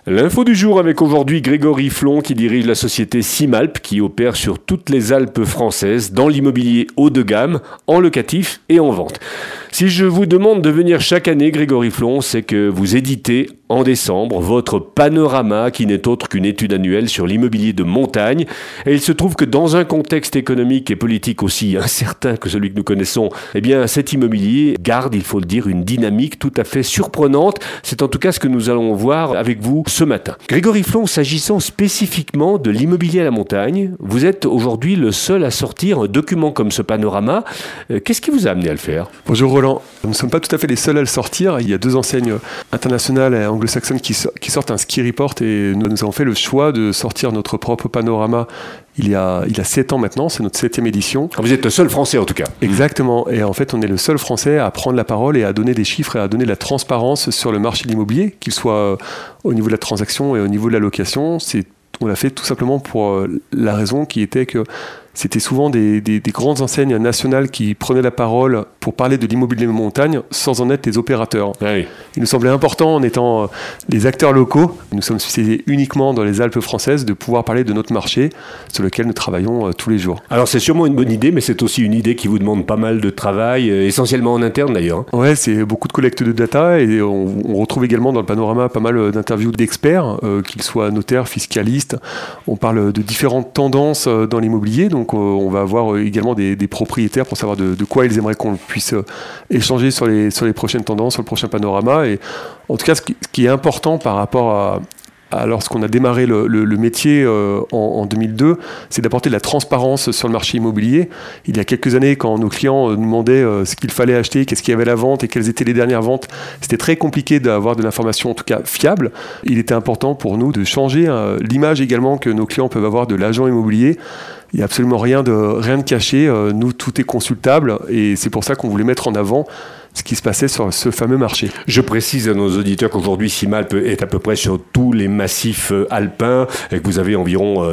L'info du jour avec aujourd'hui Grégory Flon qui dirige la société Simalp qui opère sur toutes les Alpes françaises dans l'immobilier haut de gamme, en locatif et en vente. Si je vous demande de venir chaque année, Grégory Flon, c'est que vous éditez en décembre votre panorama qui n'est autre qu'une étude annuelle sur l'immobilier de montagne. Et il se trouve que dans un contexte économique et politique aussi incertain que celui que nous connaissons, eh bien cet immobilier garde, il faut le dire, une dynamique tout à fait surprenante. C'est en tout cas ce que nous allons voir avec vous ce matin. Grégory Flon, s'agissant spécifiquement de l'immobilier à la montagne, vous êtes aujourd'hui le seul à sortir un document comme ce panorama. Qu'est-ce qui vous a amené à le faire ? Bonjour Roland. Nous ne sommes pas tout à fait les seuls à le sortir. Il y a 2 enseignes internationales et anglo-saxonnes qui sortent un ski report et nous avons fait le choix de sortir notre propre panorama il y a 7 ans maintenant. C'est notre 7e édition. Vous êtes le seul Français en tout cas. Exactement. Et en fait, on est le seul Français à prendre la parole et à donner des chiffres et à donner de la transparence sur le marché de l'immobilier, qu'il soit au niveau de la transaction et au niveau de la location. On l'a fait tout simplement pour la raison qui était que c'était souvent des grandes enseignes nationales qui prenaient la parole pour parler de l'immobilier de montagne sans en être les opérateurs. Ah oui. Il nous semblait important, en étant les acteurs locaux, nous sommes spécialisés uniquement dans les Alpes françaises, de pouvoir parler de notre marché sur lequel nous travaillons tous les jours. Alors c'est sûrement une bonne idée, mais c'est aussi une idée qui vous demande pas mal de travail, essentiellement en interne d'ailleurs. Ouais, c'est beaucoup de collecte de data et on retrouve également dans le panorama pas mal d'interviews d'experts, qu'ils soient notaires, fiscalistes. On parle de différentes tendances dans l'immobilier, donc on va avoir également des propriétaires pour savoir de quoi ils aimeraient qu'on puisse échanger sur les prochaines tendances, sur le prochain panorama. Et en tout cas, ce qui est important par rapport à lorsqu'on a démarré le métier en 2002, c'est d'apporter de la transparence sur le marché immobilier. Il y a quelques années, quand nos clients nous demandaient ce qu'il fallait acheter, qu'est-ce qu'il y avait à la vente et quelles étaient les dernières ventes, c'était très compliqué d'avoir de l'information en tout cas fiable. Il était important pour nous de changer l'image également que nos clients peuvent avoir de l'agent immobilier. Il n'y a absolument rien de caché. Nous, tout est consultable et c'est pour ça qu'on voulait mettre en avant ce qui se passait sur ce fameux marché. Je précise à nos auditeurs qu'aujourd'hui Simalp est à peu près sur tous les massifs alpins et que vous avez environ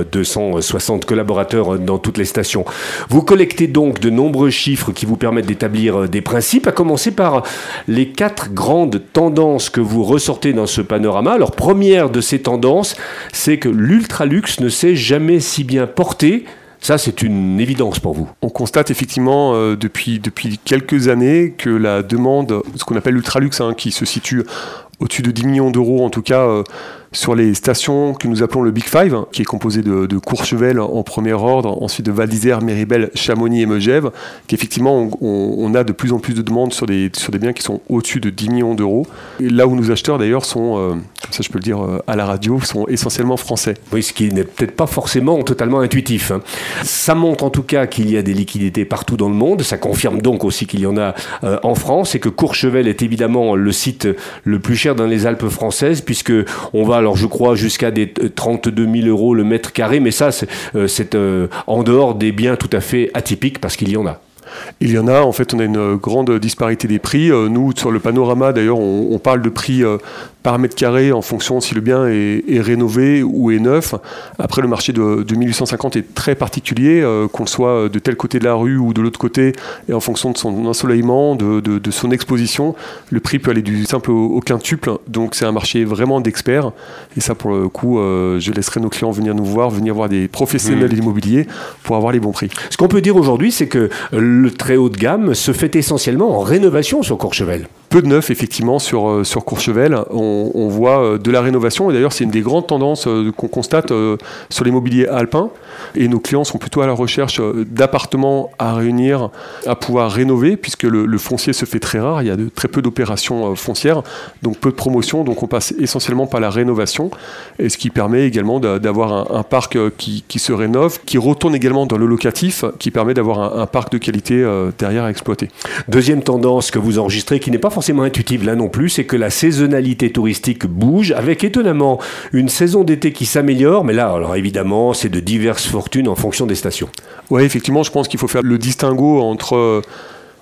260 collaborateurs dans toutes les stations. Vous collectez donc de nombreux chiffres qui vous permettent d'établir des principes, à commencer par les 4 grandes tendances que vous ressortez dans ce panorama. Alors, première de ces tendances, c'est que l'ultraluxe ne s'est jamais si bien porté. Ça, c'est une évidence pour vous. On constate effectivement depuis quelques années que la demande, ce qu'on appelle l'ultraluxe, qui se situe au-dessus de 10 millions d'euros en tout cas, sur les stations que nous appelons le Big Five, qui est composé de Courchevel en premier ordre, ensuite de Val d'Isère, Méribel, Chamonix et Megève, qu'effectivement on a de plus en plus de demandes sur des biens qui sont au-dessus de 10 millions d'euros. Et là où nos acheteurs d'ailleurs sont, comme ça je peux le dire à la radio, sont essentiellement français. Oui, ce qui n'est peut-être pas forcément totalement intuitif. Ça montre en tout cas qu'il y a des liquidités partout dans le monde, ça confirme donc aussi qu'il y en a en France et que Courchevel est évidemment le site le plus cher dans les Alpes françaises, puisque on va alors je crois jusqu'à des 32 000 euros le mètre carré, mais ça c'est en dehors des biens tout à fait atypiques parce qu'il y en a. Il y en a, en fait on a une grande disparité des prix. Nous sur le panorama d'ailleurs on parle de prix par mètre carré en fonction si le bien est rénové ou est neuf. Après le marché de 1850 est très particulier, qu'on soit de tel côté de la rue ou de l'autre côté, et en fonction de son ensoleillement, de son exposition, le prix peut aller du simple au quintuple. Donc c'est un marché vraiment d'experts et ça pour le coup je laisserai nos clients venir nous voir, venir voir des professionnels de l'immobilier pour avoir les bons prix. Ce qu'on peut dire aujourd'hui, c'est que le très haut de gamme se fait essentiellement en rénovation sur Courchevel. Peu de neuf effectivement sur Courchevel, on voit de la rénovation et d'ailleurs c'est une des grandes tendances qu'on constate sur l'immobilier alpin et nos clients sont plutôt à la recherche d'appartements à réunir, à pouvoir rénover puisque le foncier se fait très rare, il y a très peu d'opérations foncières, donc peu de promotions, donc on passe essentiellement par la rénovation et ce qui permet également d'avoir un parc qui se rénove, qui retourne également dans le locatif, qui permet d'avoir un parc de qualité derrière à exploiter. Deuxième tendance que vous enregistrez qui n'est pas forcément intuitive là non plus, c'est que la saisonnalité touristique bouge avec étonnamment une saison d'été qui s'améliore, mais là alors évidemment c'est de diverses fortunes en fonction des stations. Oui effectivement je pense qu'il faut faire le distinguo entre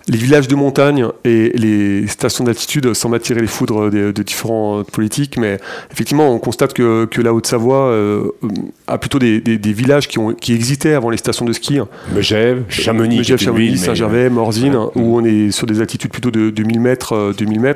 les villages de montagne et les stations d'altitude, sans m'attirer les foudres de différents politiques, mais effectivement, on constate que la Haute-Savoie a plutôt des villages qui existaient avant les stations de ski. Megève, Chamonix, Saint-Gervais, Morzine, où on est sur des altitudes plutôt de 1000 mètres,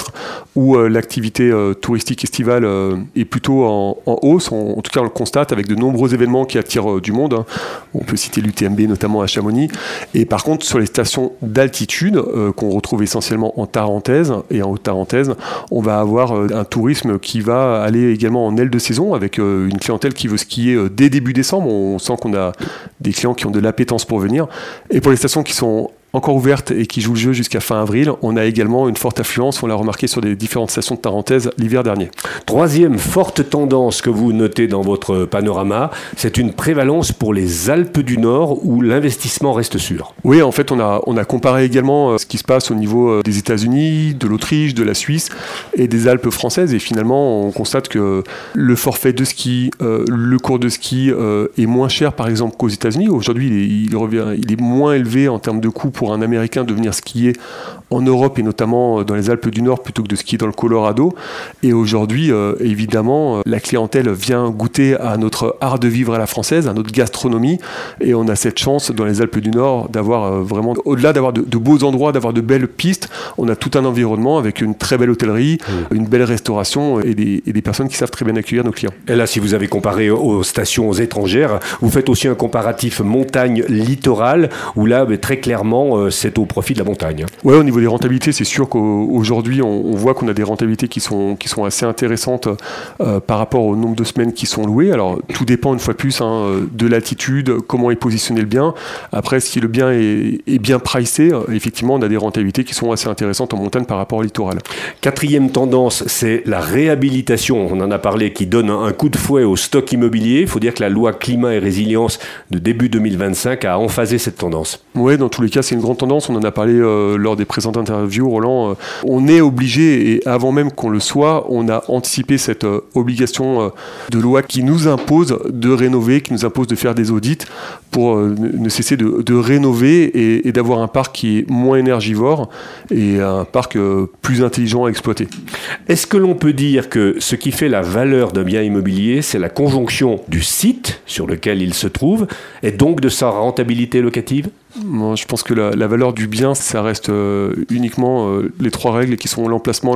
où l'activité touristique estivale est plutôt en hausse. En tout cas, on le constate avec de nombreux événements qui attirent du monde. On peut citer l'UTMB, notamment à Chamonix. Et par contre, sur les stations d'altitude, qu'on retrouve essentiellement en Tarentaise et en Haute-Tarentaise, on va avoir un tourisme qui va aller également en aile de saison, avec une clientèle qui veut skier dès début décembre. On sent qu'on a des clients qui ont de l'appétence pour venir. Et pour les stations qui sont encore ouverte et qui joue le jeu jusqu'à fin avril, on a également une forte affluence, on l'a remarqué sur des différentes stations de Tarentaise l'hiver dernier. Troisième forte tendance que vous notez dans votre panorama, c'est une prévalence pour les Alpes du Nord où l'investissement reste sûr. Oui, en fait, on a comparé également ce qui se passe au niveau des États-Unis, de l'Autriche, de la Suisse et des Alpes françaises, et finalement, on constate que le forfait de ski, le cours de ski est moins cher, par exemple, qu'aux États-Unis. Aujourd'hui, il est moins élevé en termes de coût pour un Américain de venir skier en Europe et notamment dans les Alpes du Nord plutôt que de skier dans le Colorado. Et aujourd'hui, évidemment, la clientèle vient goûter à notre art de vivre à la française, à notre gastronomie, et on a cette chance dans les Alpes du Nord d'avoir vraiment, au-delà d'avoir de beaux endroits, d'avoir de belles pistes, on a tout un environnement avec une très belle hôtellerie, une belle restauration et des personnes qui savent très bien accueillir nos clients. Et là, si vous avez comparé aux stations étrangères, vous faites aussi un comparatif montagne-littoral, où là, très clairement, c'est au profit de la montagne. Oui, au niveau des rentabilités, c'est sûr qu'aujourd'hui, on voit qu'on a des rentabilités qui sont assez intéressantes par rapport au nombre de semaines qui sont louées. Alors, tout dépend une fois de plus de l'altitude, comment est positionné le bien. Après, si le bien est bien pricé, effectivement, on a des rentabilités qui sont assez intéressantes en montagne par rapport au littoral. Quatrième tendance, c'est la réhabilitation. On en a parlé, qui donne un coup de fouet au stock immobilier. Il faut dire que la loi climat et résilience de début 2025 a emphasé cette tendance. Oui, dans tous les cas, c'est une grande tendance. On en a parlé lors des présentes interviews, Roland. On est obligé, et avant même qu'on le soit, on a anticipé cette obligation de loi qui nous impose de rénover, qui nous impose de faire des audits pour ne cesser de rénover et d'avoir un parc qui est moins énergivore et un parc plus intelligent à exploiter. Est-ce que l'on peut dire que ce qui fait la valeur d'un bien immobilier, c'est la conjonction du site sur lequel il se trouve et donc de sa rentabilité locative ? Moi, je pense que la valeur du bien, ça reste uniquement les trois règles qui sont l'emplacement.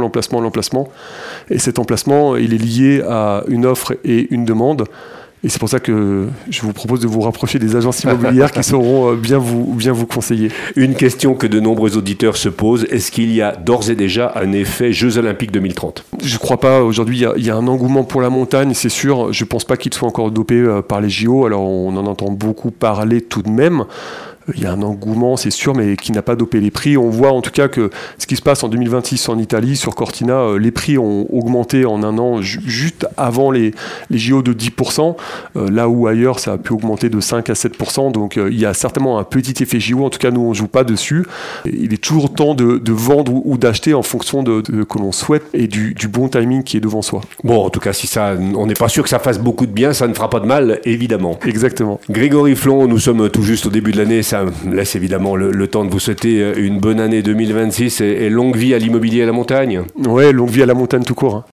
Et cet emplacement, il est lié à une offre et une demande. Et c'est pour ça que je vous propose de vous rapprocher des agences immobilières qui sauront bien vous conseiller. Une question que de nombreux auditeurs se posent, est-ce qu'il y a d'ores et déjà un effet Jeux Olympiques 2030 ? Je ne crois pas. Aujourd'hui, il y a un engouement pour la montagne, c'est sûr. Je ne pense pas qu'il soit encore dopé par les JO. Alors, on en entend beaucoup parler tout de même. Il y a un engouement, c'est sûr, mais qui n'a pas dopé les prix. On voit en tout cas que ce qui se passe en 2026 en Italie, sur Cortina, les prix ont augmenté en un an, juste avant les JO de 10%, là où ailleurs ça a pu augmenter de 5 à 7%. Donc il y a certainement un petit effet JO. En tout cas, nous, on ne joue pas dessus. Il est toujours temps de vendre ou d'acheter en fonction de que l'on souhaite et du bon timing qui est devant soi. Bon, en tout cas, si ça, on n'est pas sûr que ça fasse beaucoup de bien, ça ne fera pas de mal, évidemment. Exactement. Grégory Flon, nous sommes tout juste au début de l'année. Ça me laisse évidemment le temps de vous souhaiter une bonne année 2026 et longue vie à l'immobilier à la montagne. Ouais, longue vie à la montagne tout court.